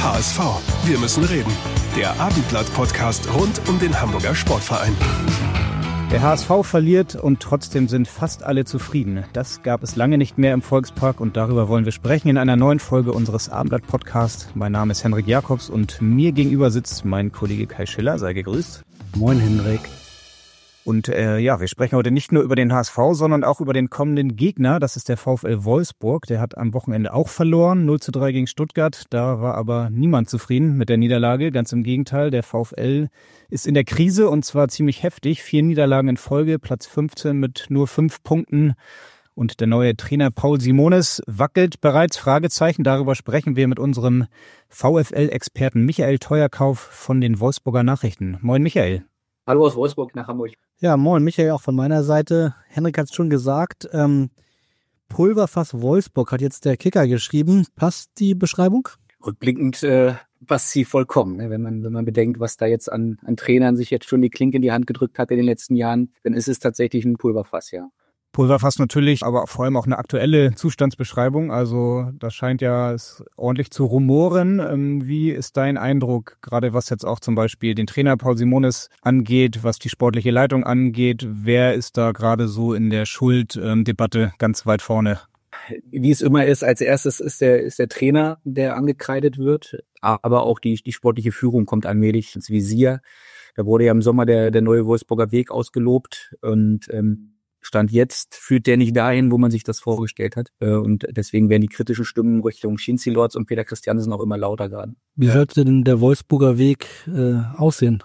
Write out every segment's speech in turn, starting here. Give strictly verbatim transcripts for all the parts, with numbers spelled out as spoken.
H S V. Wir müssen reden. Der Abendblatt-Podcast rund um den Hamburger Sportverein. Der H S V verliert und trotzdem sind fast alle zufrieden. Das gab es lange nicht mehr im Volkspark und darüber wollen wir sprechen in einer neuen Folge unseres Abendblatt-Podcasts. Mein Name ist Henrik Jakobs und mir gegenüber sitzt mein Kollege Kai Schiller. Sei gegrüßt. Moin Henrik. Und äh, ja, wir sprechen heute nicht nur über den H S V, sondern auch über den kommenden Gegner. Das ist der VfL Wolfsburg. Der hat am Wochenende auch verloren, null zu drei gegen Stuttgart. Da war aber niemand zufrieden mit der Niederlage. Ganz im Gegenteil, der VfL ist in der Krise und zwar ziemlich heftig. Vier Niederlagen in Folge, Platz fünfzehn mit nur fünf Punkten. Und der neue Trainer Paul Simonis wackelt bereits, Fragezeichen. Darüber sprechen wir mit unserem VfL-Experten Michael Teuerkauf von den Wolfsburger Nachrichten. Moin Michael. Hallo aus Wolfsburg nach Hamburg. Ja, moin, Michael, auch von meiner Seite. Henrik hat es schon gesagt, ähm, Pulverfass Wolfsburg hat jetzt der Kicker geschrieben. Passt die Beschreibung? Rückblickend äh, passt sie vollkommen. Ne? Wenn man wenn man bedenkt, was da jetzt an, an Trainern sich jetzt schon die Klinke in die Hand gedrückt hat in den letzten Jahren, dann ist es tatsächlich ein Pulverfass, ja. Pulverfass natürlich, aber vor allem auch eine aktuelle Zustandsbeschreibung. Also das scheint ja ordentlich zu rumoren. Wie ist dein Eindruck, gerade was jetzt auch zum Beispiel den Trainer Paul Simonis angeht, was die sportliche Leitung angeht? Wer ist da gerade so in der Schulddebatte ganz weit vorne? Wie es immer ist, als erstes ist der ist der Trainer, der angekreidet wird, aber auch die die sportliche Führung kommt allmählich ins Visier. Da wurde ja im Sommer der der neue Wolfsburger Weg ausgelobt und ähm, Stand jetzt führt der nicht dahin, wo man sich das vorgestellt hat. Und deswegen werden die kritischen Stimmen Richtung Schinzi-Lords und Peter Christiansen auch immer lauter gerade. Wie sollte denn der Wolfsburger Weg äh, aussehen?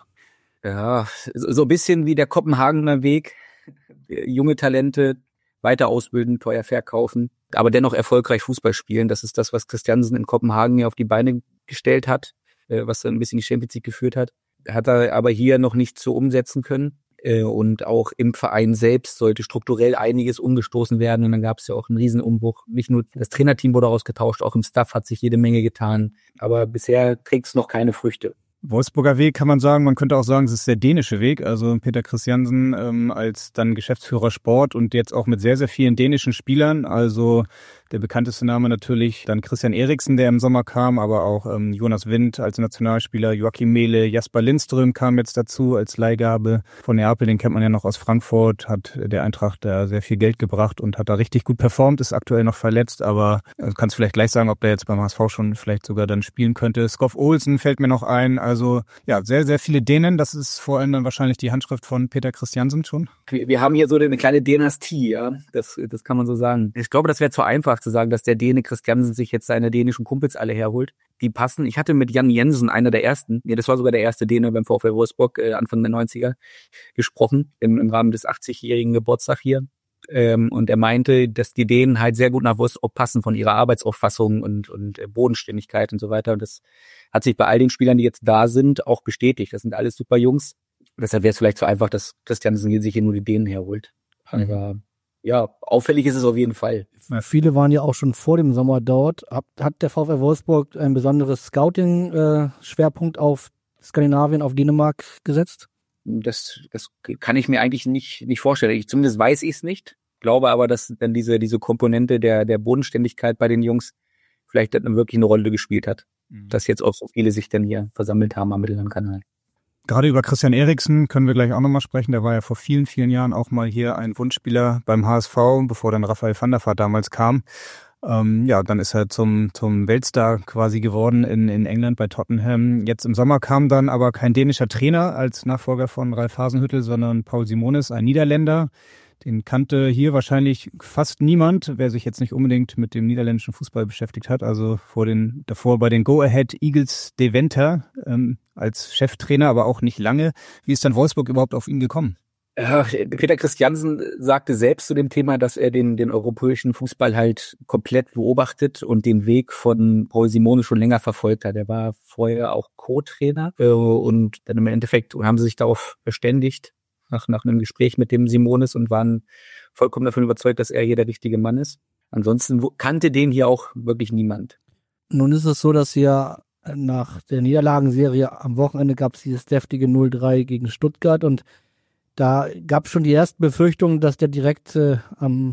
Ja, so ein bisschen wie der Kopenhagener Weg. Junge Talente weiter ausbilden, teuer verkaufen, aber dennoch erfolgreich Fußball spielen. Das ist das, was Christiansen in Kopenhagen ja auf die Beine gestellt hat, was dann ein bisschen die Champions League geführt hat. Hat er aber hier noch nicht so umsetzen können. Und auch im Verein selbst sollte strukturell einiges umgestoßen werden. Und dann gab es ja auch einen Riesenumbruch. Nicht nur das Trainerteam wurde ausgetauscht, auch im Staff hat sich jede Menge getan. Aber bisher trägt es noch keine Früchte. Wolfsburger Weg kann man sagen, man könnte auch sagen, es ist der dänische Weg. Also Peter Christiansen ähm, als dann Geschäftsführer Sport und jetzt auch mit sehr, sehr vielen dänischen Spielern. Also der bekannteste Name natürlich dann Christian Eriksen, der im Sommer kam, aber auch ähm, Jonas Wind als Nationalspieler, Joachim Mehle, Jasper Lindström kam jetzt dazu als Leihgabe von Neapel, den kennt man ja noch aus Frankfurt, hat der Eintracht da sehr viel Geld gebracht und hat da richtig gut performt, ist aktuell noch verletzt, aber du kannst vielleicht gleich sagen, ob der jetzt beim H S V schon vielleicht sogar dann spielen könnte. Skov Olsen fällt mir noch ein, also ja, sehr, sehr viele Dänen, das ist vor allem dann wahrscheinlich die Handschrift von Peter Christiansen schon. Wir, wir haben hier so eine kleine Dynastie, ja, das, das kann man so sagen. Ich glaube, das wäre zu einfach zu sagen, dass der Däne Christiansen sich jetzt seine dänischen Kumpels alle herholt. Die passen. Ich hatte mit Jan Jensen, einer der ersten, nee, das war sogar der erste Däne beim VfL Wolfsburg, äh, Anfang der neunziger, gesprochen, im, im Rahmen des achtzigjährigen Geburtstags hier. Ähm, und er meinte, dass die Dänen halt sehr gut nach Wolfsburg passen von ihrer Arbeitsauffassung und, und äh, Bodenständigkeit und so weiter. Und das hat sich bei all den Spielern, die jetzt da sind, auch bestätigt. Das sind alles super Jungs. Deshalb wäre es vielleicht zu einfach, dass Christiansen sich hier nur die Dänen herholt. Aber mhm. Ja, auffällig ist es auf jeden Fall. Ja, viele waren ja auch schon vor dem Sommer dort. Hat, hat der VfL Wolfsburg ein besonderes Scouting-Schwerpunkt äh, auf Skandinavien, auf Dänemark gesetzt? Das, das kann ich mir eigentlich nicht, nicht vorstellen. Ich, zumindest weiß ich es nicht. Glaube aber, dass dann diese, diese Komponente der, der Bodenständigkeit bei den Jungs vielleicht dann wirklich eine Rolle gespielt hat. Mhm. Dass jetzt auch so viele sich dann hier versammelt haben am Mittellandkanal. Gerade über Christian Eriksen können wir gleich auch nochmal sprechen. Der war ja vor vielen, vielen Jahren auch mal hier ein Wunschspieler beim H S V, bevor dann Raphael van der Vaart damals kam. Ähm, ja, dann ist er zum zum Weltstar quasi geworden in in England bei Tottenham. Jetzt im Sommer kam dann aber kein dänischer Trainer als Nachfolger von Ralf Hasenhüttl, sondern Paul Simonis, ein Niederländer. Den kannte hier wahrscheinlich fast niemand, wer sich jetzt nicht unbedingt mit dem niederländischen Fußball beschäftigt hat. Also vor den davor bei den Go Ahead Eagles Deventer ähm, als Cheftrainer, aber auch nicht lange. Wie ist dann Wolfsburg überhaupt auf ihn gekommen? Ja, Peter Christiansen sagte selbst zu dem Thema, dass er den den europäischen Fußball halt komplett beobachtet und den Weg von Paul Simonis schon länger verfolgt hat. Er war vorher auch Co-Trainer äh, und dann im Endeffekt haben sie sich darauf verständigt, nach nach einem Gespräch mit dem Simonis und waren vollkommen davon überzeugt, dass er hier der richtige Mann ist. Ansonsten kannte den hier auch wirklich niemand. Nun ist es so, dass ja nach der Niederlagenserie am Wochenende gab es dieses deftige null drei gegen Stuttgart und da gab es schon die ersten Befürchtungen, dass der direkt äh, am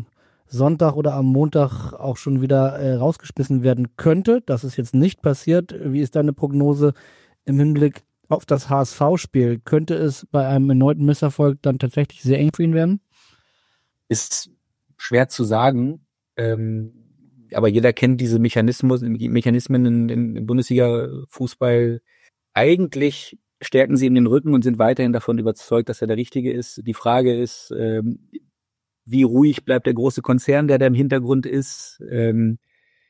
Sonntag oder am Montag auch schon wieder äh, rausgeschmissen werden könnte. Das ist jetzt nicht passiert. Wie ist deine Prognose im Hinblick auf das H S V-Spiel? Könnte es bei einem erneuten Misserfolg dann tatsächlich sehr eng für ihn werden? Ist schwer zu sagen, ähm, aber jeder kennt diese Mechanismus, Mechanismen in, in, im Bundesliga-Fußball. Eigentlich stärken sie ihm den Rücken und sind weiterhin davon überzeugt, dass er der Richtige ist. Die Frage ist, ähm, wie ruhig bleibt der große Konzern, der da im Hintergrund ist. Ähm,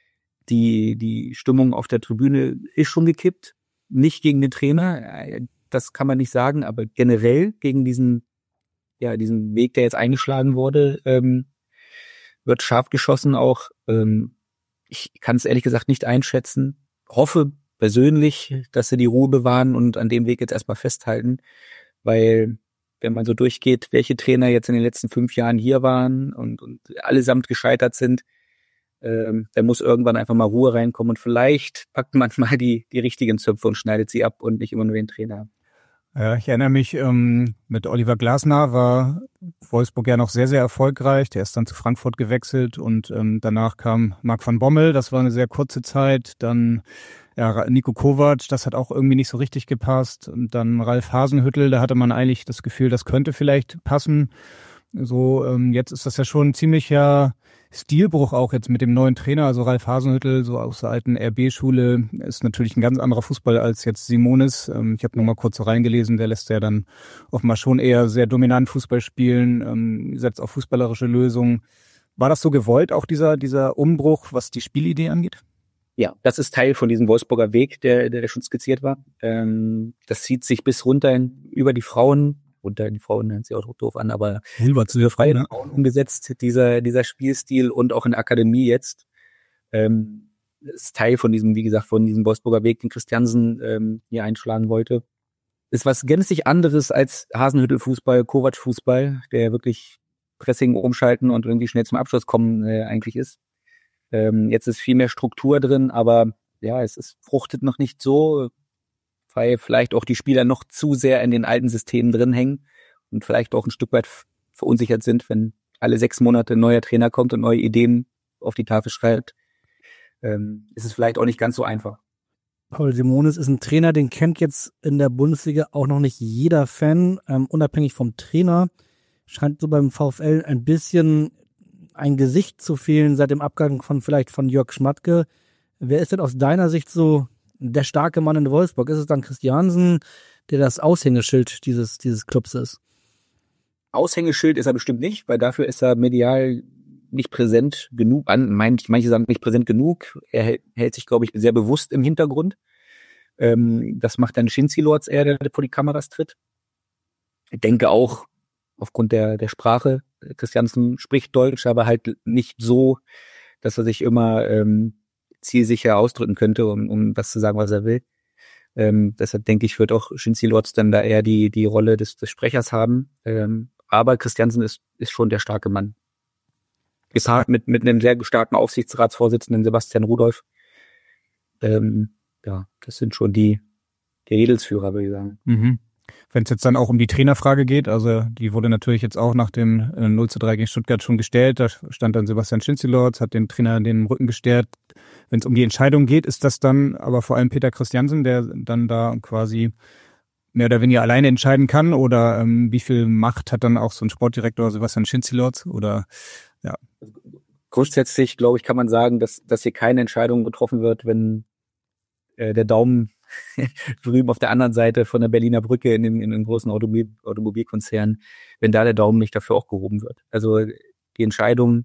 die, die Stimmung auf der Tribüne ist schon gekippt. Nicht gegen den Trainer, das kann man nicht sagen, aber generell gegen diesen, ja, diesen Weg, der jetzt eingeschlagen wurde, ähm, wird scharf geschossen auch. Ähm, ich kann es ehrlich gesagt nicht einschätzen. Hoffe persönlich, dass sie die Ruhe bewahren und an dem Weg jetzt erstmal festhalten, weil wenn man so durchgeht, welche Trainer jetzt in den letzten fünf Jahren hier waren und, und allesamt gescheitert sind, ähm, da muss irgendwann einfach mal Ruhe reinkommen und vielleicht packt man mal die, die richtigen Zöpfe und schneidet sie ab und nicht immer nur den Trainer. Ja, ich erinnere mich, ähm, mit Oliver Glasner war Wolfsburg ja noch sehr, sehr erfolgreich. Der ist dann zu Frankfurt gewechselt und ähm, danach kam Marc van Bommel, das war eine sehr kurze Zeit. Dann ja, Niko Kovac, das hat auch irgendwie nicht so richtig gepasst. Und dann Ralf Hasenhüttl, da hatte man eigentlich das Gefühl, das könnte vielleicht passen. So, ähm, jetzt ist das ja schon ein ziemlicher Stilbruch auch jetzt mit dem neuen Trainer. Also Ralf Hasenhüttl, so aus der alten R B-Schule, ist natürlich ein ganz anderer Fußball als jetzt Simonis. Ähm, ich habe nur mal kurz so reingelesen, der lässt ja dann offenbar schon eher sehr dominant Fußball spielen, ähm, setzt auf fußballerische Lösungen. War das so gewollt, auch dieser, dieser Umbruch, was die Spielidee angeht? Ja, das ist Teil von diesem Wolfsburger Weg, der, der schon skizziert war. Ähm, das zieht sich bis runter in, über die Frauen, runter die Frauen nennt sie auch doof an, aber Rüber zu der freien Frauen umgesetzt, dieser, dieser Spielstil und auch in der Akademie jetzt. Ähm, ist Teil von diesem, wie gesagt, von diesem Wolfsburger Weg, den Christiansen ähm, hier einschlagen wollte. Ist was gänzlich anderes als Hasenhüttl-Fußball, Kovac-Fußball, der wirklich Pressing umschalten und irgendwie schnell zum Abschluss kommen äh, eigentlich ist. Ähm, jetzt ist viel mehr Struktur drin, aber ja, es ist, fruchtet noch nicht so, weil vielleicht auch die Spieler noch zu sehr in den alten Systemen drin hängen und vielleicht auch ein Stück weit verunsichert sind, wenn alle sechs Monate ein neuer Trainer kommt und neue Ideen auf die Tafel schreibt. Ähm, ist es vielleicht auch nicht ganz so einfach. Paul Simonis ist ein Trainer, den kennt jetzt in der Bundesliga auch noch nicht jeder Fan, ähm, unabhängig vom Trainer. Scheint so beim VfL ein bisschen ein Gesicht zu fehlen seit dem Abgang von vielleicht von Jörg Schmatke. Wer ist denn aus deiner Sicht so der starke Mann in Wolfsburg? Ist es dann Christiansen, der das Aushängeschild dieses, dieses Clubs ist? Aushängeschild ist er bestimmt nicht, weil dafür ist er medial nicht präsent genug. An, manche sagen nicht präsent genug. Er hält sich, glaube ich, sehr bewusst im Hintergrund. Ähm, das macht dann Shinzi Lords eher, der vor die Kameras tritt. Ich denke auch, aufgrund der, der Sprache, Christiansen spricht Deutsch, aber halt nicht so, dass er sich immer ähm, zielsicher ausdrücken könnte, um, um das zu sagen, was er will. Ähm, deshalb denke ich, wird auch Shinzi Lords dann da eher die, die Rolle des, des Sprechers haben. Ähm, aber Christiansen ist, ist schon der starke Mann. Gepaart mit, mit einem sehr starken Aufsichtsratsvorsitzenden Sebastian Rudolph. Ähm, ja, das sind schon die, die Redelsführer, würde ich sagen. Mhm. Wenn es jetzt dann auch um die Trainerfrage geht, also die wurde natürlich jetzt auch nach dem null zu drei gegen Stuttgart schon gestellt, da stand dann Sebastian Schinzi-Lords, hat den Trainer den Rücken gestärkt. Wenn es um die Entscheidung geht, ist das dann aber vor allem Peter Christiansen, der dann da quasi mehr oder weniger alleine entscheiden kann, oder ähm, wie viel Macht hat dann auch so ein Sportdirektor Sebastian Schinzi-Lords, oder ja? Grundsätzlich, glaube ich, kann man sagen, dass, dass hier keine Entscheidung getroffen wird, wenn äh, der Daumen drüben auf der anderen Seite von der Berliner Brücke in den, in den großen Automobil, Automobilkonzernen, wenn da der Daumen nicht dafür auch gehoben wird. Also die Entscheidung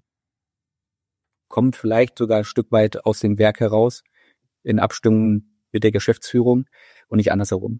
kommt vielleicht sogar ein Stück weit aus dem Werk heraus, in Abstimmung mit der Geschäftsführung und nicht andersherum.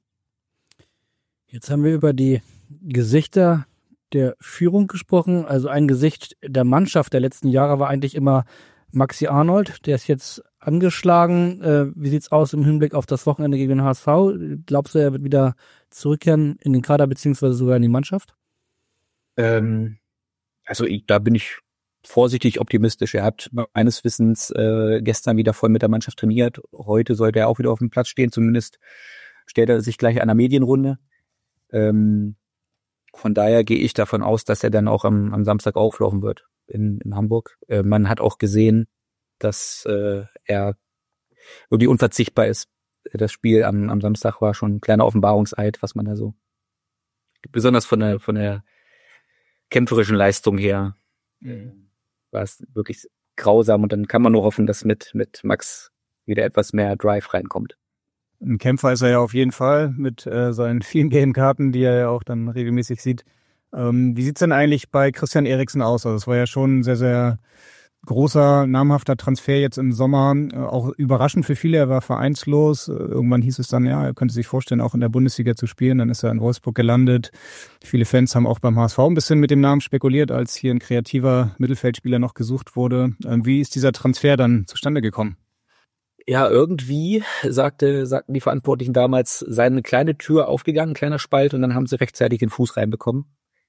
Jetzt haben wir über die Gesichter der Führung gesprochen. Also ein Gesicht der Mannschaft der letzten Jahre war eigentlich immer Maxi Arnold, der ist jetzt angeschlagen. Äh, wie sieht's aus im Hinblick auf das Wochenende gegen den H S V? Glaubst du, er wird wieder zurückkehren in den Kader beziehungsweise sogar in die Mannschaft? Ähm, also ich, da bin ich vorsichtig optimistisch. Er hat meines Wissens äh, gestern wieder voll mit der Mannschaft trainiert. Heute sollte er auch wieder auf dem Platz stehen. Zumindest stellt er sich gleich einer Medienrunde. Ähm, von daher gehe ich davon aus, dass er dann auch am, am Samstag auflaufen wird. in, in Hamburg. Äh, man hat auch gesehen, dass äh, er irgendwie unverzichtbar ist. Das Spiel am, am Samstag war schon ein kleiner Offenbarungseid, was man da so, besonders von der von der kämpferischen Leistung her, mhm. war es wirklich grausam. Und dann kann man nur hoffen, dass mit mit Max wieder etwas mehr Drive reinkommt. Ein Kämpfer ist er ja auf jeden Fall mit äh, seinen vielen Game-Karten, die er ja auch dann regelmäßig sieht. Ähm, wie sieht's denn eigentlich bei Christian Eriksen aus? Also es war ja schon ein sehr, sehr großer, namhafter Transfer jetzt im Sommer. Äh, auch überraschend für viele, er war vereinslos. Äh, irgendwann hieß es dann, ja, er könnte sich vorstellen, auch in der Bundesliga zu spielen. Dann ist er in Wolfsburg gelandet. Viele Fans haben auch beim H S V ein bisschen mit dem Namen spekuliert, als hier ein kreativer Mittelfeldspieler noch gesucht wurde. Ähm, wie ist dieser Transfer dann zustande gekommen? Ja, irgendwie sagte, sagten die Verantwortlichen damals, sei eine kleine Tür aufgegangen, ein kleiner Spalt, und dann haben sie rechtzeitig den Fuß reinbekommen.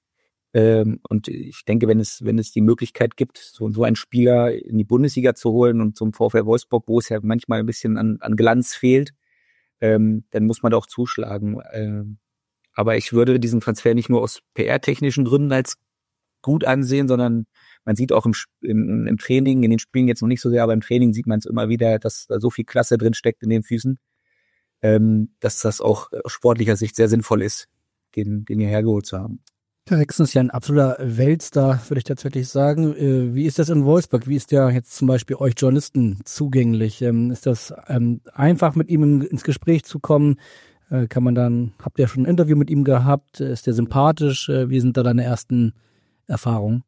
Ähm, und ich denke, wenn es, wenn es die Möglichkeit gibt, so, so einen Spieler in die Bundesliga zu holen und zum VfL Wolfsburg, wo es ja manchmal ein bisschen an, an Glanz fehlt, ähm, dann muss man da auch zuschlagen. Ähm, aber ich würde diesen Transfer nicht nur aus P R-technischen Gründen als gut ansehen, sondern man sieht auch im, im, im Training, in den Spielen jetzt noch nicht so sehr, aber im Training sieht man es immer wieder, dass da so viel Klasse drin steckt in den Füßen, ähm, dass das auch aus sportlicher Sicht sehr sinnvoll ist, den, den hierher geholt zu haben. Eriksen ist ja ein absoluter Weltstar, würde ich tatsächlich sagen. Wie ist das in Wolfsburg? Wie ist der jetzt zum Beispiel euch Journalisten zugänglich? Ist das einfach, mit ihm ins Gespräch zu kommen? Kann man dann, habt ihr schon ein Interview mit ihm gehabt? Ist der sympathisch? Wie sind da deine ersten Erfahrungen?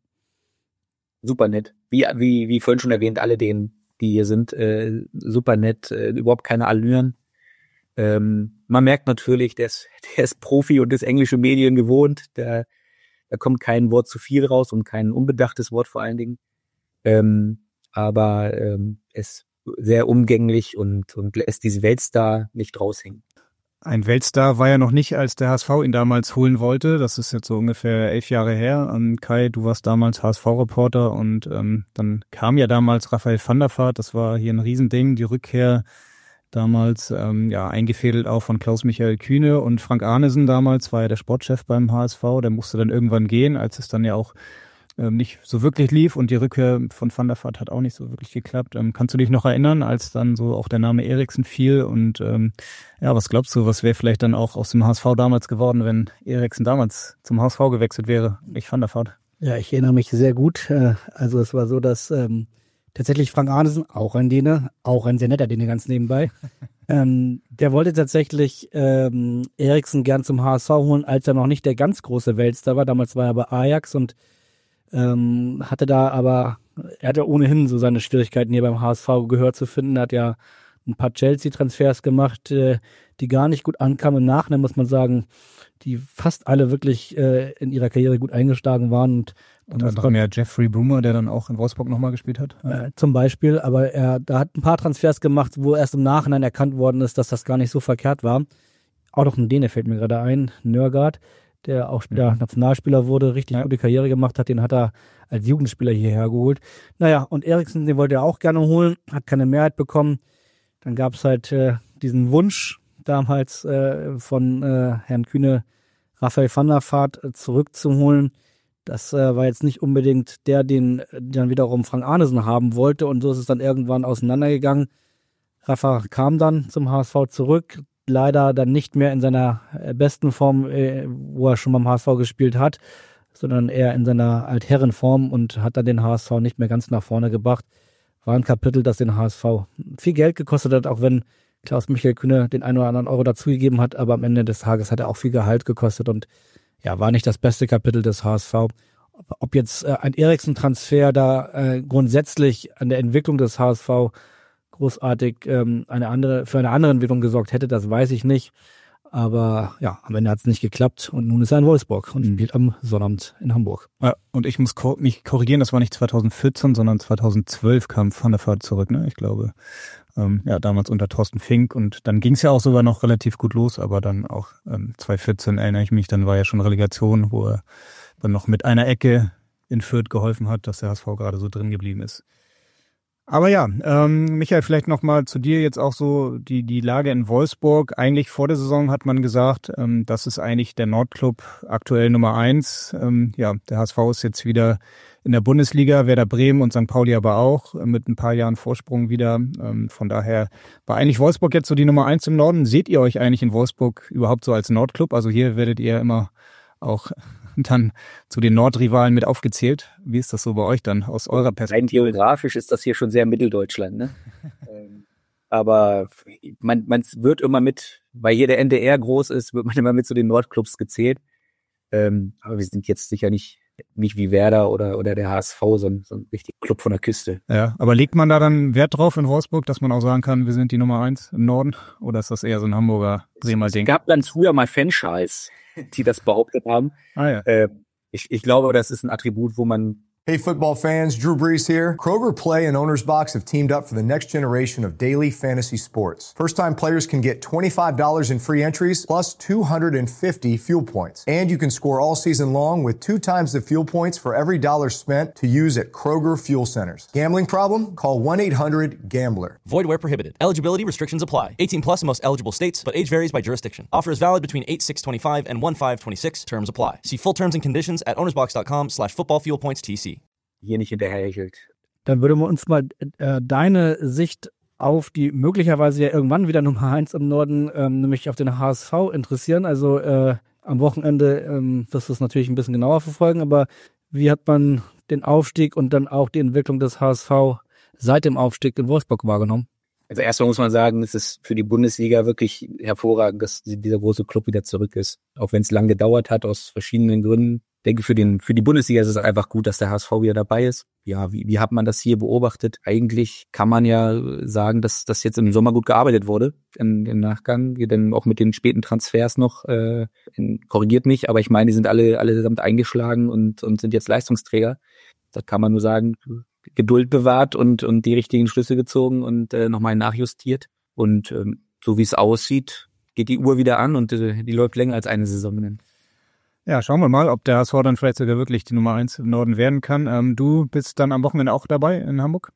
Super nett. Wie, wie, wie vorhin schon erwähnt, alle denen, die hier sind, äh, super nett, äh, überhaupt keine Allüren. Ähm, man merkt natürlich, der ist, der ist Profi und ist englische Medien gewohnt. Der, da kommt kein Wort zu viel raus und kein unbedachtes Wort vor allen Dingen. Ähm, aber ähm, ist sehr umgänglich und, und lässt diese Weltstar nicht raushängen. Ein Weltstar war ja noch nicht, als der H S V ihn damals holen wollte. Das ist jetzt so ungefähr elf Jahre her. Und Kai, du warst damals H S V-Reporter und ähm, dann kam ja damals Raphael van der Vaart. Das war hier ein Riesending, die Rückkehr damals ähm, ja eingefädelt auch von Klaus-Michael Kühne. Und Frank Arnesen damals war ja der Sportchef beim H S V. Der musste dann irgendwann gehen, als es dann ja auch ähm, nicht so wirklich lief. Und die Rückkehr von Van der Vaart hat auch nicht so wirklich geklappt. Ähm, kannst du dich noch erinnern, als dann so auch der Name Eriksen fiel? Und ähm, ja, was glaubst du, was wäre vielleicht dann auch aus dem H S V damals geworden, wenn Eriksen damals zum H S V gewechselt wäre, nicht Van der Vaart? Ja, ich erinnere mich sehr gut. Also es war so, dass ähm, tatsächlich Frank Arnesen, auch ein Däne, auch ein sehr netter Däne ganz nebenbei, ähm, der wollte tatsächlich ähm, Eriksen gern zum H S V holen, als er noch nicht der ganz große Weltstar war. Damals war er bei Ajax und ähm, hatte da aber, er hatte ohnehin so seine Schwierigkeiten hier beim H S V Gehör zu finden. Er hat ja ein paar Chelsea-Transfers gemacht, äh, die gar nicht gut ankamen. Im Nachhinein muss man sagen, die fast alle wirklich äh, in ihrer Karriere gut eingeschlagen waren. Und, und dann haben ja Jeffrey Brumer, der dann auch in Wolfsburg nochmal gespielt hat. Äh, zum Beispiel, aber er da hat ein paar Transfers gemacht, wo erst im Nachhinein erkannt worden ist, dass das gar nicht so verkehrt war. Auch noch ein Däne fällt mir gerade ein, Nørgaard, der auch später Nationalspieler wurde, richtig ja. gute Karriere gemacht hat, den hat er als Jugendspieler hierher geholt. Naja, und Eriksen, den wollte er auch gerne holen, hat keine Mehrheit bekommen. Dann gab es halt äh, diesen Wunsch damals äh, von äh, Herrn Kühne, Raphael van der Vaart äh, zurückzuholen. Das äh, war jetzt nicht unbedingt der, den dann wiederum Frank Arnesen haben wollte, und so ist es dann irgendwann auseinandergegangen. Rafa kam dann zum H S V zurück, leider dann nicht mehr in seiner besten Form, wo er schon beim H S V gespielt hat, sondern eher in seiner Altherrenform, und hat dann den H S V nicht mehr ganz nach vorne gebracht. War ein Kapitel, das den H S V viel Geld gekostet hat, auch wenn Klaus-Michael Kühne den einen oder anderen Euro dazugegeben hat, aber am Ende des Tages hat er auch viel Gehalt gekostet und ja, war nicht das beste Kapitel des H S V. Ob jetzt äh, ein Eriksen-Transfer da äh, grundsätzlich an der Entwicklung des H S V großartig ähm, eine andere für eine andere Entwicklung gesorgt hätte, das weiß ich nicht. Aber ja, am Ende hat es nicht geklappt und nun ist er in Wolfsburg und spielt am Sonnabend in Hamburg. Ja, und ich muss ko- mich korrigieren, das war nicht zweitausendvierzehn, sondern zweitausendzwölf kam Van der Vaart zurück, ne? Ich glaube, ähm, ja, damals unter Thorsten Fink, und dann ging es ja auch sogar noch relativ gut los, aber dann auch ähm, zweitausendvierzehn erinnere ich mich, dann war ja schon Relegation, wo er dann noch mit einer Ecke in Fürth geholfen hat, dass der H S V gerade so drin geblieben ist. Aber ja, ähm, Michael, vielleicht nochmal zu dir jetzt auch so die die Lage in Wolfsburg. Eigentlich vor der Saison hat man gesagt, ähm, das ist eigentlich der Nordclub aktuell Nummer eins. Ähm, ja, der H S V ist jetzt wieder in der Bundesliga, Werder Bremen und Sankt Pauli aber auch, äh, mit ein paar Jahren Vorsprung wieder. Ähm, von daher war eigentlich Wolfsburg jetzt so die Nummer eins im Norden. Seht ihr euch eigentlich in Wolfsburg überhaupt so als Nordclub? Also hier werdet ihr immer auch dann zu den Nordrivalen mit aufgezählt. Wie ist das so bei euch dann aus eurer Perspektive? Rein geografisch ist das hier schon sehr Mitteldeutschland, ne? ähm, aber man man wird immer mit, weil hier der N D R groß ist, wird man immer mit zu den Nordclubs gezählt. Ähm, aber wir sind jetzt sicher nicht nicht wie Werder oder oder der H S V, so ein, so ein richtiger Club von der Küste. Ja, aber legt man da dann Wert drauf in Wolfsburg, dass man auch sagen kann, wir sind die Nummer eins im Norden? Oder ist das eher so ein Hamburger Bremer-Ding? Es gab dann früher mal Fanscheiß, die das behauptet haben. Ah ja. Äh, ich, ich glaube, das ist ein Attribut, wo man... Hey football fans, Drew Brees here. Kroger Play and Owner's Box have teamed up for the next generation of daily fantasy sports. First-time players can get twenty-five dollars in free entries plus two hundred fifty fuel points. And you can score all season long with two times the fuel points for every dollar spent to use at Kroger Fuel Centers. Gambling problem? Call one eight hundred gambler. Void where prohibited. Eligibility restrictions apply. eighteen plus in most eligible states, but age varies by jurisdiction. Offer is valid between eight six twenty-five and one five twenty-six. Terms apply. See full terms and conditions at ownersbox.com slash football fuel points TC. Hier nicht hinterherhechelt. Dann würde man uns mal äh, deine Sicht auf die möglicherweise ja irgendwann wieder Nummer eins im Norden, ähm, nämlich auf den H S V interessieren. Also äh, am Wochenende ähm, wirst du es natürlich ein bisschen genauer verfolgen, aber wie hat man den Aufstieg und dann auch die Entwicklung des H S V seit dem Aufstieg in Wolfsburg wahrgenommen? Also erstmal muss man sagen, es ist für die Bundesliga wirklich hervorragend, dass dieser große Club wieder zurück ist. Auch wenn es lang gedauert hat, aus verschiedenen Gründen. Ich denke, für den, für die Bundesliga ist es einfach gut, dass der H S V wieder dabei ist. Ja, wie, wie hat man das hier beobachtet? Eigentlich kann man ja sagen, dass das jetzt im Sommer gut gearbeitet wurde, im, im Nachgang, denn auch mit den späten Transfers noch, äh, in, korrigiert mich, aber ich meine, die sind alle, allesamt eingeschlagen und, und sind jetzt Leistungsträger. Da kann man nur sagen, Geduld bewahrt und, und die richtigen Schlüsse gezogen und, äh, nochmal nachjustiert. Und, ähm, so wie es aussieht, geht die Uhr wieder an und, äh, die läuft länger als eine Saison. Ja, schauen wir mal, ob der H S V dann vielleicht sogar wirklich die Nummer eins im Norden werden kann. Ähm, du bist dann am Wochenende auch dabei in Hamburg?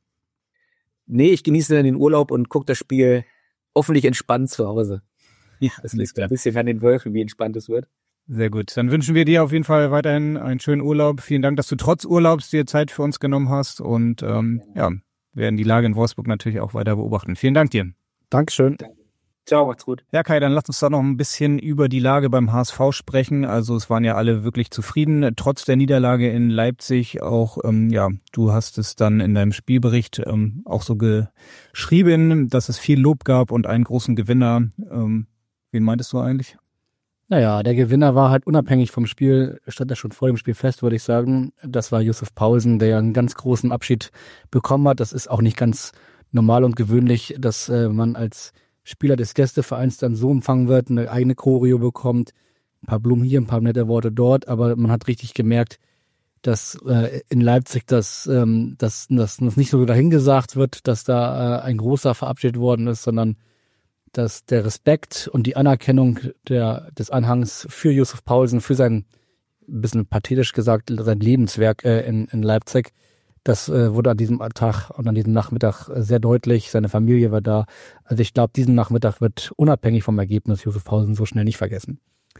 Nee, ich genieße dann den Urlaub und gucke das Spiel hoffentlich entspannt zu Hause. Ja, das liegt ein bisschen an den Wölfen, wie entspannt es wird. Sehr gut. Dann wünschen wir dir auf jeden Fall weiterhin einen schönen Urlaub. Vielen Dank, dass du trotz Urlaubs dir Zeit für uns genommen hast und ähm, ja, werden die Lage in Wolfsburg natürlich auch weiter beobachten. Vielen Dank dir. Dankeschön. Ciao, macht's gut. Ja, Kai, dann lass uns da noch ein bisschen über die Lage beim H S V sprechen. Also es waren ja alle wirklich zufrieden, trotz der Niederlage in Leipzig. Auch, ähm, ja, du hast es dann in deinem Spielbericht ähm, auch so geschrieben, dass es viel Lob gab und einen großen Gewinner. Ähm, wen meintest du eigentlich? Naja, der Gewinner war halt unabhängig vom Spiel, stand ja schon vor dem Spiel fest, würde ich sagen. Das war Yusuf Paulsen, der ja einen ganz großen Abschied bekommen hat. Das ist auch nicht ganz normal und gewöhnlich, dass äh, man als Spieler des Gästevereins dann so empfangen wird, eine eigene Choreo bekommt, ein paar Blumen hier, ein paar nette Worte dort, aber man hat richtig gemerkt, dass äh, in Leipzig das, ähm, dass, dass das nicht so dahingesagt wird, dass da äh, ein großer verabschiedet worden ist, sondern dass der Respekt und die Anerkennung der des Anhangs für Yusuf Paulsen, für sein, ein bisschen pathetisch gesagt, sein Lebenswerk äh, in, in Leipzig, das äh, wurde an diesem Tag und an diesem Nachmittag sehr deutlich. Seine Familie war da. Also ich glaube, diesen Nachmittag wird unabhängig vom Ergebnis Yusuf Paulsen so schnell nicht vergessen.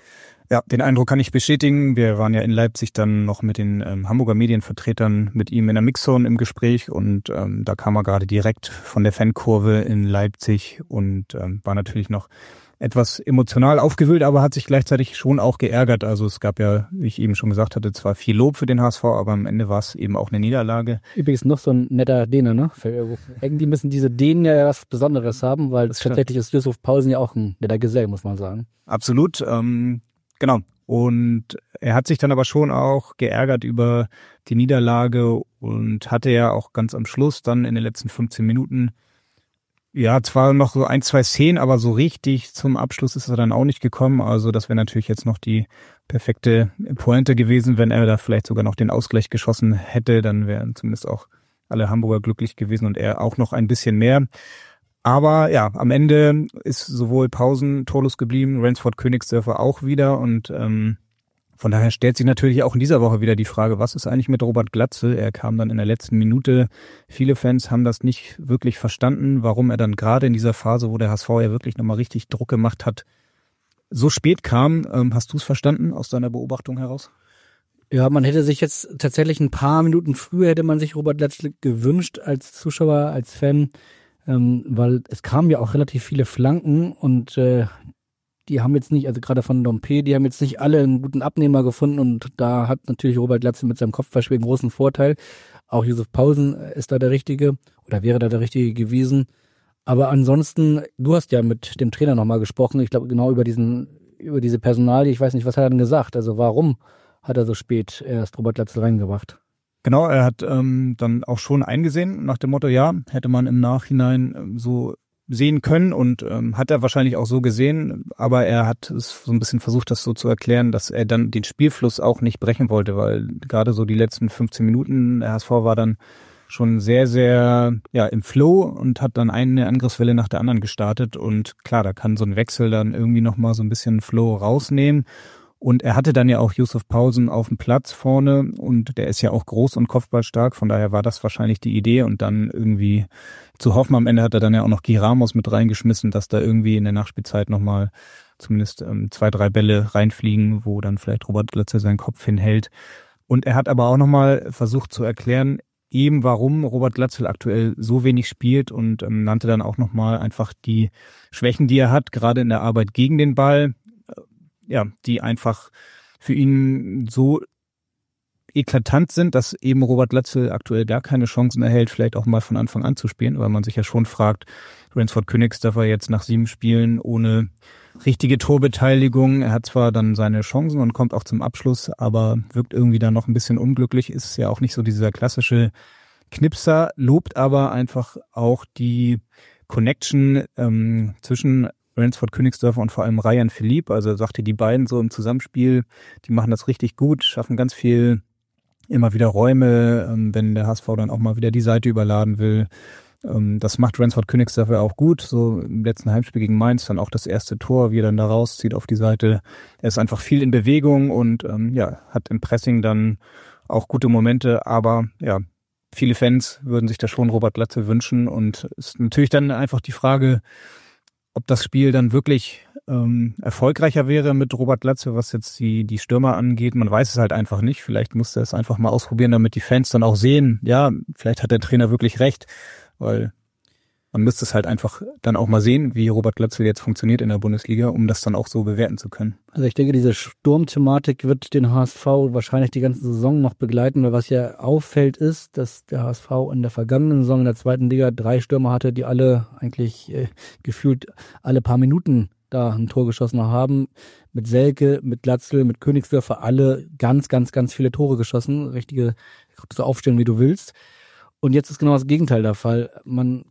Ja, den Eindruck kann ich bestätigen. Wir waren ja in Leipzig dann noch mit den ähm, Hamburger Medienvertretern mit ihm in der Mixzone im Gespräch und ähm, da kam er gerade direkt von der Fankurve in Leipzig und ähm, war natürlich noch etwas emotional aufgewühlt, aber hat sich gleichzeitig schon auch geärgert. Also es gab ja, wie ich eben schon gesagt hatte, zwar viel Lob für den H S V, aber am Ende war es eben auch eine Niederlage. Übrigens noch so ein netter Däne, ne? Irgendwie müssen diese Dänen ja was Besonderes haben, weil das tatsächlich ist Yusuf Paulsen ja auch ein netter Gesell, muss man sagen. Absolut, ähm, genau. Und er hat sich dann aber schon auch geärgert über die Niederlage und hatte ja auch ganz am Schluss dann in den letzten fünfzehn Minuten ja, zwar noch so ein, zwei Szenen, aber so richtig zum Abschluss ist er dann auch nicht gekommen. Also das wäre natürlich jetzt noch die perfekte Pointe gewesen, wenn er da vielleicht sogar noch den Ausgleich geschossen hätte. Dann wären zumindest auch alle Hamburger glücklich gewesen und er auch noch ein bisschen mehr. Aber ja, am Ende ist sowohl Pausen torlos geblieben, Ransford Königsdörfer auch wieder und ähm, Von daher stellt sich natürlich auch in dieser Woche wieder die Frage, was ist eigentlich mit Robert Glatzel? Er kam dann in der letzten Minute. Viele Fans haben das nicht wirklich verstanden, warum er dann gerade in dieser Phase, wo der H S V ja wirklich nochmal richtig Druck gemacht hat, so spät kam. Ähm, hast du es verstanden aus deiner Beobachtung heraus? Ja, man hätte sich jetzt tatsächlich ein paar Minuten früher hätte man sich Robert Glatzel gewünscht als Zuschauer, als Fan, ähm, weil es kamen ja auch relativ viele Flanken und äh, die haben jetzt nicht, also gerade von Dompe, die haben jetzt nicht alle einen guten Abnehmer gefunden und da hat natürlich Robert Glatzel mit seinem Kopfballspiel einen großen Vorteil. Auch Josef Pausen ist da der Richtige oder wäre da der Richtige gewesen. Aber ansonsten, du hast ja mit dem Trainer nochmal gesprochen, ich glaube genau über diesen, über diese Personalie, ich weiß nicht, was hat er denn gesagt? Also warum hat er so spät erst Robert Glatzel reingebracht? Genau, er hat ähm, dann auch schon eingesehen, nach dem Motto, ja, hätte man im Nachhinein ähm, so sehen können und ähm, hat er wahrscheinlich auch so gesehen, aber er hat es so ein bisschen versucht, das so zu erklären, dass er dann den Spielfluss auch nicht brechen wollte, weil gerade so die letzten fünfzehn Minuten, der H S V war dann schon sehr, sehr ja im Flow und hat dann eine Angriffswelle nach der anderen gestartet und klar, da kann so ein Wechsel dann irgendwie nochmal so ein bisschen Flow rausnehmen. Und er hatte dann ja auch Josef Pausen auf dem Platz vorne und der ist ja auch groß und kopfballstark, von daher war das wahrscheinlich die Idee und dann irgendwie zu hoffen, am Ende hat er dann ja auch noch Guy Ramos mit reingeschmissen, dass da irgendwie in der Nachspielzeit nochmal zumindest ähm, zwei, drei Bälle reinfliegen, wo dann vielleicht Robert Glatzel seinen Kopf hinhält. Und er hat aber auch nochmal versucht zu erklären, eben warum Robert Glatzel aktuell so wenig spielt und ähm, nannte dann auch nochmal einfach die Schwächen, die er hat, gerade in der Arbeit gegen den Ball. Ja, die einfach für ihn so eklatant sind, dass eben Robert Glatzel aktuell gar keine Chancen erhält, vielleicht auch mal von Anfang an zu spielen, weil man sich ja schon fragt, Ransford Königsdörfer jetzt nach sieben Spielen ohne richtige Torbeteiligung. Er hat zwar dann seine Chancen und kommt auch zum Abschluss, aber wirkt irgendwie dann noch ein bisschen unglücklich, ist ja auch nicht so dieser klassische Knipser, lobt aber einfach auch die Connection ähm, zwischen Ransford Königsdörfer und vor allem Ryan Philippe, also sagte die beiden so im Zusammenspiel, die machen das richtig gut, schaffen ganz viel, immer wieder Räume, wenn der H S V dann auch mal wieder die Seite überladen will. Das macht Ransford Königsdörfer auch gut, so im letzten Heimspiel gegen Mainz dann auch das erste Tor, wie er dann da rauszieht auf die Seite. Er ist einfach viel in Bewegung und ja, hat im Pressing dann auch gute Momente, aber ja, viele Fans würden sich da schon Robert Glatzel wünschen und ist natürlich dann einfach die Frage, ob das Spiel dann wirklich ähm, erfolgreicher wäre mit Robert Glatzel, was jetzt die die Stürmer angeht. Man weiß es halt einfach nicht. Vielleicht musste er es einfach mal ausprobieren, damit die Fans dann auch sehen, ja, vielleicht hat der Trainer wirklich recht, weil man müsste es halt einfach dann auch mal sehen, wie Robert Glatzel jetzt funktioniert in der Bundesliga, um das dann auch so bewerten zu können. Also ich denke, diese Sturmthematik wird den H S V wahrscheinlich die ganze Saison noch begleiten, weil was ja auffällt ist, dass der H S V in der vergangenen Saison in der zweiten Liga drei Stürmer hatte, die alle eigentlich äh, gefühlt alle paar Minuten da ein Tor geschossen haben. Mit Selke, mit Glatzel, mit Königsdörfer, alle ganz, ganz, ganz viele Tore geschossen. Richtige, so aufstellen, wie du willst. Und jetzt ist genau das Gegenteil der Fall. Man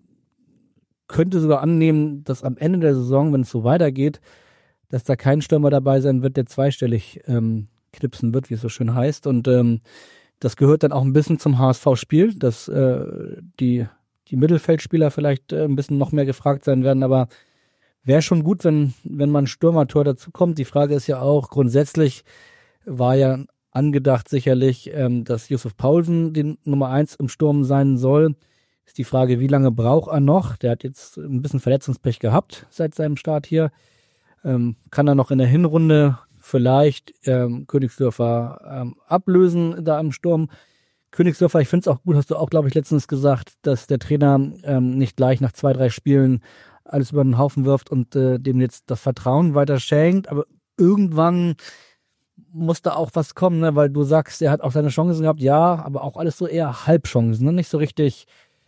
könnte sogar annehmen, dass am Ende der Saison, wenn es so weitergeht, dass da kein Stürmer dabei sein wird, der zweistellig ähm, knipsen wird, wie es so schön heißt. Und ähm, das gehört dann auch ein bisschen zum H S V-Spiel, dass äh, die die Mittelfeldspieler vielleicht äh, ein bisschen noch mehr gefragt sein werden. Aber wäre schon gut, wenn wenn man Stürmertor dazu kommt. Die Frage ist ja auch, grundsätzlich war ja angedacht sicherlich, ähm, dass Josef Pausen den Nummer eins im Sturm sein soll. Ist die Frage, wie lange braucht er noch? Der hat jetzt ein bisschen Verletzungspech gehabt seit seinem Start hier. Ähm, kann er noch in der Hinrunde vielleicht ähm, Königsdörfer ähm, ablösen da im Sturm? Königsdörfer, ich finde es auch gut, hast du auch, glaube ich, letztens gesagt, dass der Trainer ähm, nicht gleich nach zwei, drei Spielen alles über den Haufen wirft und äh, dem jetzt das Vertrauen weiter schenkt. Aber irgendwann muss da auch was kommen, ne? Weil du sagst, er hat auch seine Chancen gehabt, ja, aber auch alles so eher Halbchancen, ne? Nicht so richtig.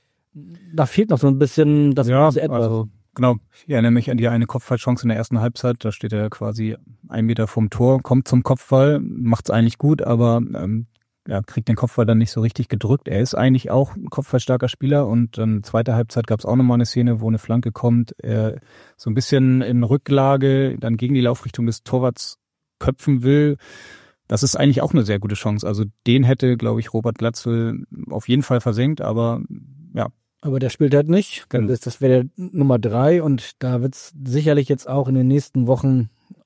Da fehlt noch so ein bisschen das ja, etwas. Also, genau. Ich erinnere mich an die eine Kopfballchance in der ersten Halbzeit. Da steht er quasi ein Meter vom Tor, kommt zum Kopfball, macht's eigentlich gut, aber ähm, ja, kriegt den Kopfball dann nicht so richtig gedrückt. Er ist eigentlich auch ein kopfballstarker Spieler und dann zweite Halbzeit gab's auch nochmal eine Szene, wo eine Flanke kommt, er so ein bisschen in Rücklage, dann gegen die Laufrichtung des Torwarts köpfen will. Das ist eigentlich auch eine sehr gute Chance. Also den hätte, glaube ich, Robert Glatzel auf jeden Fall versenkt, aber ja. Aber der spielt halt nicht. Das, das wäre der Nummer drei und da wird es sicherlich jetzt auch in den nächsten Wochen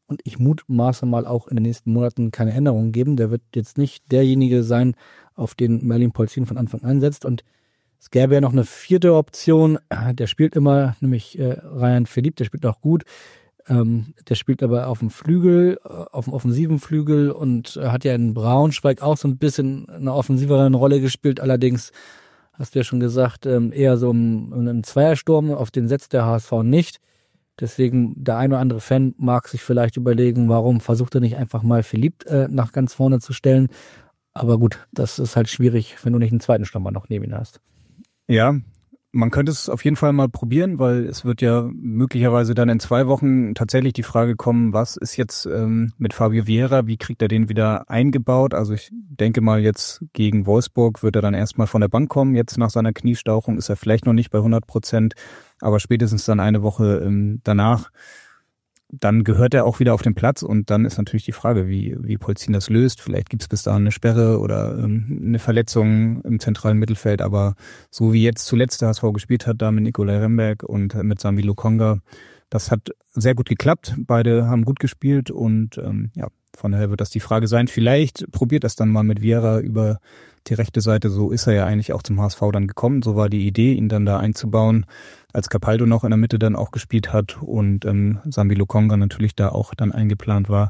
und ich mutmaße mal auch in den nächsten Monaten keine Änderungen geben. Der wird jetzt nicht derjenige sein, auf den Merlin Polzin von Anfang an setzt. Und es gäbe ja noch eine vierte Option. Der spielt immer, nämlich äh, Ryan Philippe, der spielt auch gut. Ähm, der spielt aber auf dem Flügel, auf dem offensiven Flügel und äh, hat ja in Braunschweig auch so ein bisschen eine offensivere Rolle gespielt. Allerdings, hast du ja schon gesagt, ähm, eher so im, im Zweiersturm, auf den setzt der H S V nicht. Deswegen, der ein oder andere Fan mag sich vielleicht überlegen, warum versucht er nicht einfach mal Philippe äh, nach ganz vorne zu stellen. Aber gut, das ist halt schwierig, wenn du nicht einen zweiten Stürmer noch neben ihn hast. Ja, man könnte es auf jeden Fall mal probieren, weil es wird ja möglicherweise dann in zwei Wochen tatsächlich die Frage kommen, was ist jetzt ähm, mit Fabio Vieira, wie kriegt er den wieder eingebaut? Also ich denke mal, jetzt gegen Wolfsburg wird er dann erstmal von der Bank kommen. Jetzt nach seiner Kniestauchung ist er vielleicht noch nicht bei hundert Prozent, aber spätestens dann eine Woche ähm, danach, dann gehört er auch wieder auf den Platz und dann ist natürlich die Frage, wie wie Polzin das löst. Vielleicht gibt es bis dahin eine Sperre oder ähm, eine Verletzung im zentralen Mittelfeld, aber so wie jetzt zuletzt der H S V gespielt hat, da mit Nicolai Remberg und mit Sami Lokonga, das hat sehr gut geklappt. Beide haben gut gespielt und ähm, ja, von daher wird das die Frage sein. Vielleicht probiert das dann mal mit Vieira über die rechte Seite. So ist er ja eigentlich auch zum H S V dann gekommen. So war die Idee, ihn dann da einzubauen, als Capaldo noch in der Mitte dann auch gespielt hat und ähm, Sami Lokonga natürlich da auch dann eingeplant war.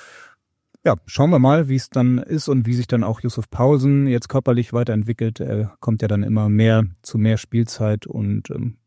Ja, schauen wir mal, wie es dann ist und wie sich dann auch Yusuf Paulsen jetzt körperlich weiterentwickelt. Er kommt ja dann immer mehr zu mehr Spielzeit und ähm,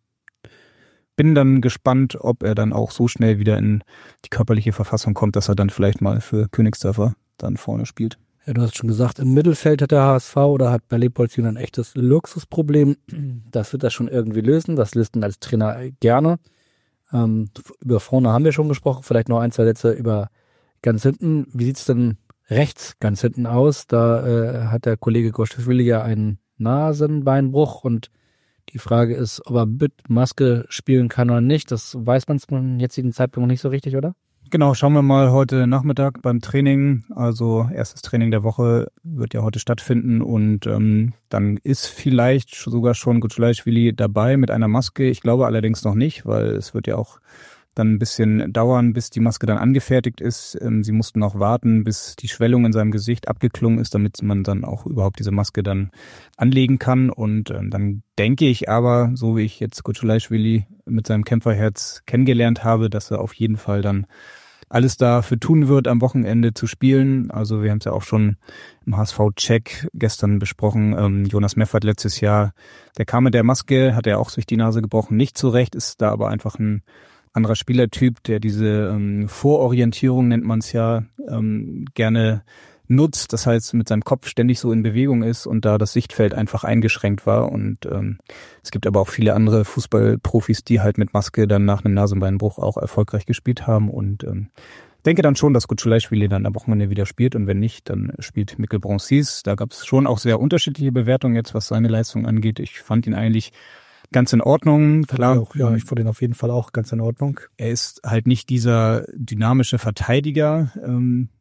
bin dann gespannt, ob er dann auch so schnell wieder in die körperliche Verfassung kommt, dass er dann vielleicht mal für Königsdörfer dann vorne spielt. Ja, du hast schon gesagt, im Mittelfeld hat der H S V oder hat Merlin Polzin ein echtes Luxusproblem. Das wird er schon irgendwie lösen. Das löst ihn als Trainer gerne. Ähm, über vorne haben wir schon gesprochen. Vielleicht noch ein, zwei Sätze über ganz hinten. Wie sieht's denn rechts ganz hinten aus? Da äh, hat der Kollege Goschewili ja einen Nasenbeinbruch und die Frage ist, ob er mit Maske spielen kann oder nicht. Das weiß man zum jetzigen Zeitpunkt noch nicht so richtig, oder? Genau, schauen wir mal heute Nachmittag beim Training. Also erstes Training der Woche wird ja heute stattfinden und ähm, dann ist vielleicht sogar schon Gutschleischwili dabei mit einer Maske. Ich glaube allerdings noch nicht, weil es wird ja auch dann ein bisschen dauern, bis die Maske dann angefertigt ist. Ähm, sie mussten auch warten, bis die Schwellung in seinem Gesicht abgeklungen ist, damit man dann auch überhaupt diese Maske dann anlegen kann. Und ähm, dann denke ich aber, so wie ich jetzt Gutschleischwili mit seinem Kämpferherz kennengelernt habe, dass er auf jeden Fall dann alles dafür tun wird, am Wochenende zu spielen. Also wir haben es ja auch schon im H S V-Check gestern besprochen. Ähm, Jonas Meffert letztes Jahr, der kam mit der Maske, hat er auch sich die Nase gebrochen, nicht zurecht, ist da aber einfach ein anderer Spielertyp, der diese ähm, Vororientierung, nennt man es ja, ähm, gerne nutzt. Das heißt, mit seinem Kopf ständig so in Bewegung ist und da das Sichtfeld einfach eingeschränkt war. Und ähm, es gibt aber auch viele andere Fußballprofis, die halt mit Maske dann nach einem Nasenbeinbruch auch erfolgreich gespielt haben. Und ähm, denke dann schon, dass Gutschleischwili dann am Wochenende wieder spielt. Und wenn nicht, dann spielt Mikkel Bronsis. Da gab es schon auch sehr unterschiedliche Bewertungen jetzt, was seine Leistung angeht. Ich fand ihn eigentlich ganz in Ordnung, klar. Auch, ja, ich fand ihn auf jeden Fall auch ganz in Ordnung. Er ist halt nicht dieser dynamische Verteidiger, ähm,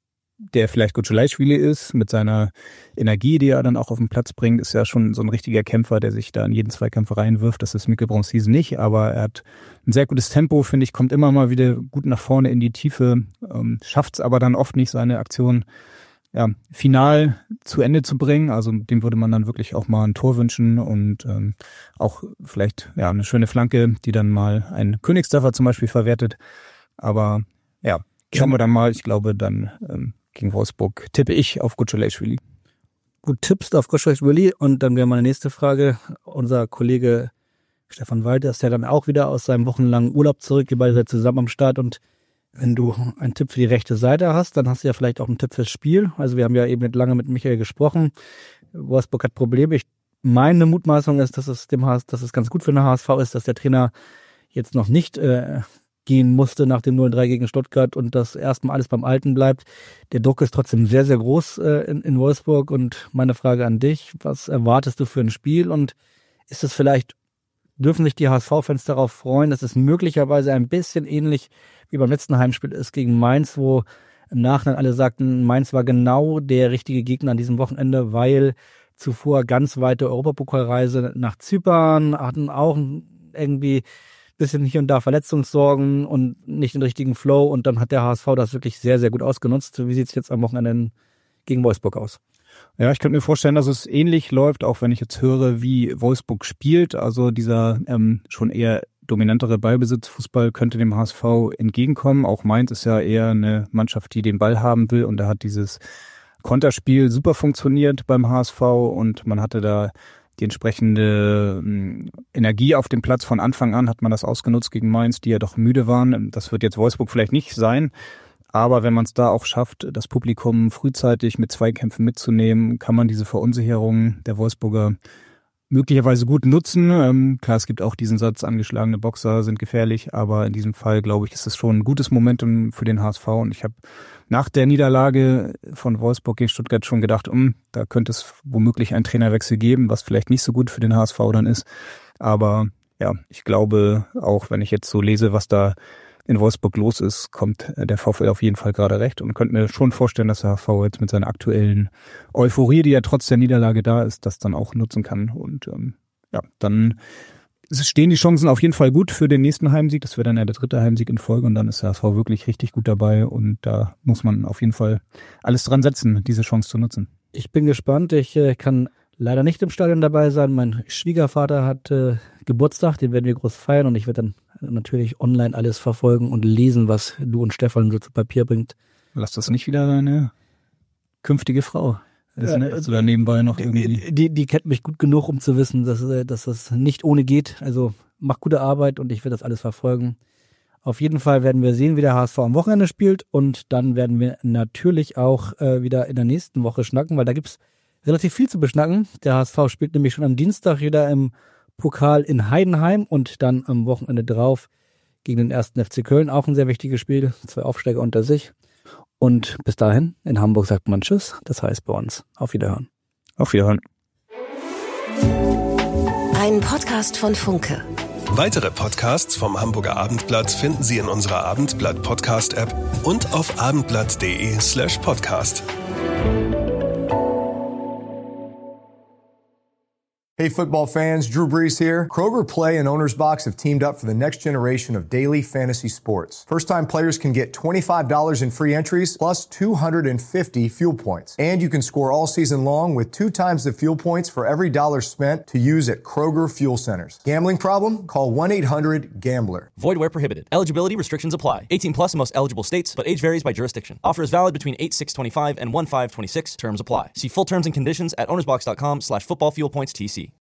der vielleicht Gutschleischwili ist, mit seiner Energie, die er dann auch auf den Platz bringt, ist ja schon so ein richtiger Kämpfer, der sich da in jeden Zweikampf reinwirft. Das ist Mikkel Bronsis nicht, aber er hat ein sehr gutes Tempo, finde ich, kommt immer mal wieder gut nach vorne in die Tiefe, ähm, schafft es aber dann oft nicht, seine Aktion ja, final zu Ende zu bringen. Also dem würde man dann wirklich auch mal ein Tor wünschen und ähm, auch vielleicht ja eine schöne Flanke, die dann mal ein Königsdörfer zum Beispiel verwertet. Aber ja, schauen wir dann mal. Ich glaube, dann ähm, gegen Wolfsburg tippe ich auf Gutschleischwili. Du tippst auf Gutschleischwili und dann wäre meine nächste Frage. Unser Kollege Stefan Walter ist ja dann auch wieder aus seinem wochenlangen Urlaub zurück. Ihr beide seid zusammen am Start und wenn du einen Tipp für die rechte Seite hast, dann hast du ja vielleicht auch einen Tipp fürs Spiel. Also wir haben ja eben nicht lange mit Michael gesprochen. Wolfsburg hat Probleme. Ich, meine Mutmaßung ist, dass es dem H S, dass es ganz gut für den H S V ist, dass der Trainer jetzt noch nicht äh, gehen musste nach dem null drei gegen Stuttgart und dass erstmal alles beim Alten bleibt. Der Druck ist trotzdem sehr, sehr groß äh, in, in Wolfsburg. Und meine Frage an dich, was erwartest du für ein Spiel? Und ist es vielleicht, dürfen sich die H S V-Fans darauf freuen, dass es möglicherweise ein bisschen ähnlich wie beim letzten Heimspiel ist gegen Mainz, wo im Nachhinein alle sagten, Mainz war genau der richtige Gegner an diesem Wochenende, weil zuvor ganz weite Europapokalreise nach Zypern, hatten auch irgendwie ein bisschen hier und da Verletzungssorgen und nicht den richtigen Flow und dann hat der H S V das wirklich sehr, sehr gut ausgenutzt. Wie sieht es jetzt am Wochenende gegen Wolfsburg aus? Ja, ich könnte mir vorstellen, dass es ähnlich läuft, auch wenn ich jetzt höre, wie Wolfsburg spielt. Also dieser ähm, schon eher dominantere Ballbesitzfußball könnte dem H S V entgegenkommen. Auch Mainz ist ja eher eine Mannschaft, die den Ball haben will und da hat dieses Konterspiel super funktioniert beim H S V und man hatte da die entsprechende ähm, Energie auf dem Platz. Von Anfang an hat man das ausgenutzt gegen Mainz, die ja doch müde waren. Das wird jetzt Wolfsburg vielleicht nicht sein. Aber wenn man es da auch schafft, das Publikum frühzeitig mit Zweikämpfen mitzunehmen, kann man diese Verunsicherung der Wolfsburger möglicherweise gut nutzen. Ähm, klar, es gibt auch diesen Satz, angeschlagene Boxer sind gefährlich, aber in diesem Fall, glaube ich, ist es schon ein gutes Momentum für den H S V. Und ich habe nach der Niederlage von Wolfsburg gegen Stuttgart schon gedacht, um, da könnte es womöglich einen Trainerwechsel geben, was vielleicht nicht so gut für den H S V dann ist. Aber ja, ich glaube, auch wenn ich jetzt so lese, was da in Wolfsburg los ist, kommt der VfL auf jeden Fall gerade recht und könnte mir schon vorstellen, dass der H S V jetzt mit seiner aktuellen Euphorie, die ja trotz der Niederlage da ist, das dann auch nutzen kann. Und ähm, ja, dann stehen die Chancen auf jeden Fall gut für den nächsten Heimsieg. Das wäre dann ja der dritte Heimsieg in Folge und dann ist der H S V wirklich richtig gut dabei und da muss man auf jeden Fall alles dran setzen, diese Chance zu nutzen. Ich bin gespannt. Ich äh, kann leider nicht im Stadion dabei sein. Mein Schwiegervater hat äh, Geburtstag, den werden wir groß feiern und ich werde dann natürlich online alles verfolgen und lesen, was du und Stefan so zu Papier bringt. Lass das nicht wieder deine künftige Frau. Das ist ne, also da nebenbei noch irgendwie. Die, die kennt mich gut genug, um zu wissen, dass, dass das nicht ohne geht. Also mach gute Arbeit und ich werde das alles verfolgen. Auf jeden Fall werden wir sehen, wie der H S V am Wochenende spielt und dann werden wir natürlich auch äh, wieder in der nächsten Woche schnacken, weil da gibt's relativ viel zu beschnacken. Der H S V spielt nämlich schon am Dienstag wieder im Pokal in Heidenheim und dann am Wochenende drauf gegen den ersten F C Köln. Auch ein sehr wichtiges Spiel, zwei Aufsteiger unter sich. Und bis dahin, in Hamburg sagt man Tschüss, das heißt bei uns auf Wiederhören. Auf Wiederhören. Ein Podcast von Funke. Weitere Podcasts vom Hamburger Abendblatt finden Sie in unserer Abendblatt-Podcast-App und auf abendblatt.de slash podcast. Hey football fans, Drew Brees here. Kroger Play and Owner's Box have teamed up for the next generation of daily fantasy sports. First-time players can get twenty-five dollars in free entries plus two hundred fifty fuel points. And you can score all season long with two times the fuel points for every dollar spent to use at Kroger Fuel Centers. Gambling problem? Call one eight hundred gambler. Void where prohibited. Eligibility restrictions apply. eighteen plus in most eligible states, but age varies by jurisdiction. Offer is valid between eight six twenty-five and one five twenty-six. Terms apply. See full terms and conditions at ownersbox.com slash football fuel points TC.